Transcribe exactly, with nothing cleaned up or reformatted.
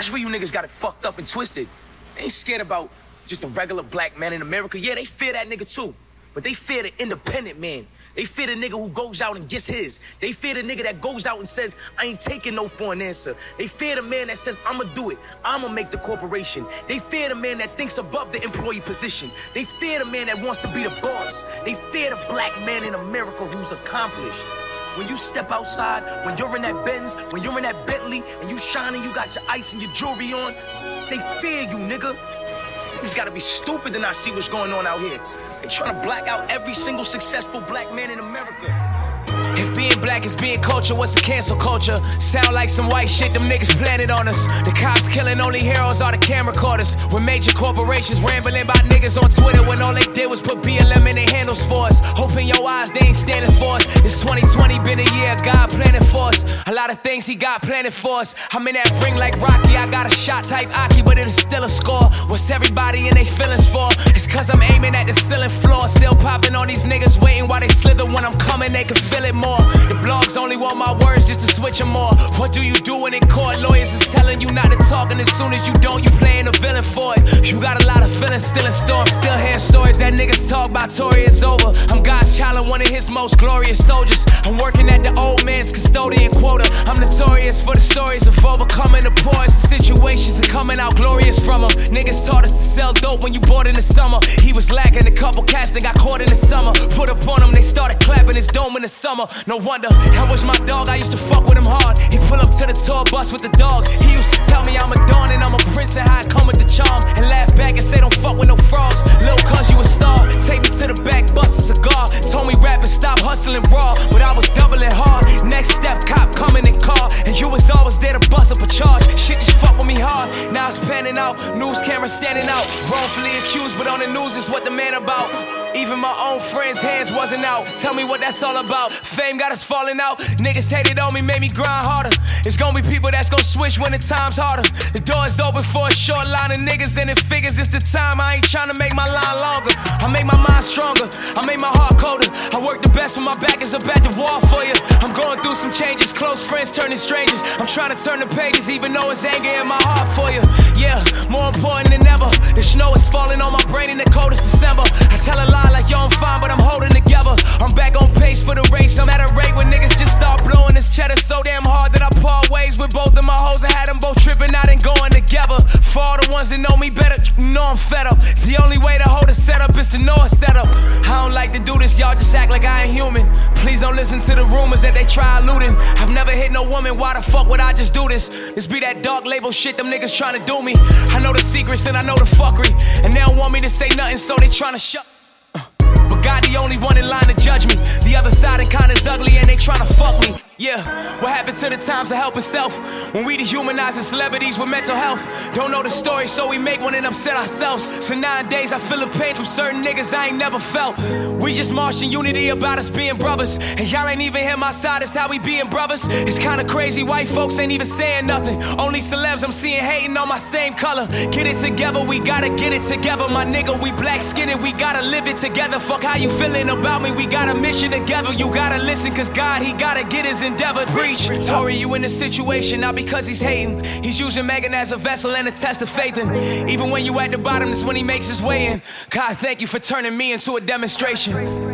That's where you niggas got it fucked up and twisted. They ain't scared about just a regular black man in America. Yeah, they fear that nigga too. But they fear the independent man. They fear the nigga who goes out and gets his. They fear the nigga that goes out and says, I ain't taking no for an answer. They fear the man that says, I'ma do it. I'ma make the corporation. They fear the man that thinks above the employee position. They fear the man that wants to be the boss. They fear the black man in America who's accomplished. When you step outside, when you're in that Benz, when you're in that Bentley, and you shining, you got your ice and your jewelry on, they fear you, nigga. Niggas gotta be stupid to not see what's going on out here. They trying to black out every single successful black man in America. If being black is being culture, what's a cancel culture? Sound like some white shit them niggas planted on us. The cops killing, only heroes are the camera recorders. When major corporations rambling about niggas on Twitter when all they did was put B L M in their handles for us. Open your eyes, they ain't standing for us. It's twenty twenty, been a year, God planning for us. A lot of things he got planning for us. I'm in that ring like Rocky, I got a shot type Aki, but it is still a score. What's everybody in they feelings for? It's cause I'm aiming at the ceiling floor. Still popping on these niggas, waiting while they slither. When I'm coming, they can feel it more. The blogs only want my words just to switch them more. What do you do when in court? Lawyers is telling you not to talk, and as soon as you don't, you playing a villain for it. You got a lot of feelings still in store. I'm still hearing stories that niggas talk about Tory is over. I'm God's child and one of his most glorious soldiers. I'm working at the old man's custodian quota. I'm notorious for the stories of overcoming the poorest situations and coming out glorious from them. Niggas taught us to sell dope when you bought in the summer. He was lacking a couple cats that got caught in the summer. Put up on him, they started clapping his dome in the summer. No wonder, I wish my dog, I used to fuck with him hard. He pull up to the tour bus with the dogs. He used to tell me I'm a dawn and I'm a prince and how I come with the charm. And laugh back and say don't fuck with no frogs. Lil' cuz you a star, take me to the back, bust a cigar. Told me rap and stop hustling raw, but I was doubling hard. Next step, cop coming in car, and you was always there to bust up a charge. Shit just fuck with me hard, now it's panning out. News camera standing out, wrongfully accused, but on the news is what the man about. Even my own friends' hands wasn't out. Tell me what that's all about. Fame got us falling out. Niggas hated on me, made me grind harder. It's gonna be people that's gonna switch when the time's harder. The door is open for a short line of niggas, and it figures it's the time. I ain't trying to make my line longer. I make my mind stronger. I make my heart colder. I work the best when my back is up at the wall for you. I'm going through some changes. Close friends turning strangers. I'm trying to turn the pages, even though it's anger in my heart for you. Yeah, more important than ever. The snow is falling on my brain in the coldest December. I tell a lie like yo, I'm fine, but I'm holding together. I'm back on pace for the race. I'm at a rate when niggas just start blowing this cheddar so damn hard that I part ways with both of my hoes. I had them both tripping out and going together. For all the ones that know me better, you know I'm fed up. The only way to hold a setup is to know a setup. I don't like to do this, y'all just act like I ain't human. Please don't listen to the rumors that they try eluding. I've never hit no woman, why the fuck would I just do this? This be that dark label shit them niggas trying to do me. I know the secrets and I know the fuckery, and they don't want me to say nothing, so they trying to shut. God the only one in line to judge me. The other side and kinda's ugly and they tryna fuck me. Yeah, what happened to the times of help itself? When we dehumanizing celebrities with mental health. Don't know the story, so we make one and upset ourselves. So nowadays I feel the pain from certain niggas I ain't never felt. We just marched in unity about us being brothers, and y'all ain't even hear my side, it's how we being brothers. It's kinda crazy, white folks ain't even saying nothing. Only celebs I'm seeing hating on my same color. Get it together, we gotta get it together. My nigga, we black skinned, we gotta live it together. Fuck how you feeling about me, we got a mission together. You gotta listen, cause God, he gotta get his endeavor. Preach, Tory, you in this situation, not because he's hating. He's using Megan as a vessel and a test of faith. And even when you at the bottom, that's when he makes his way in. God, thank you for turning me into a demonstration.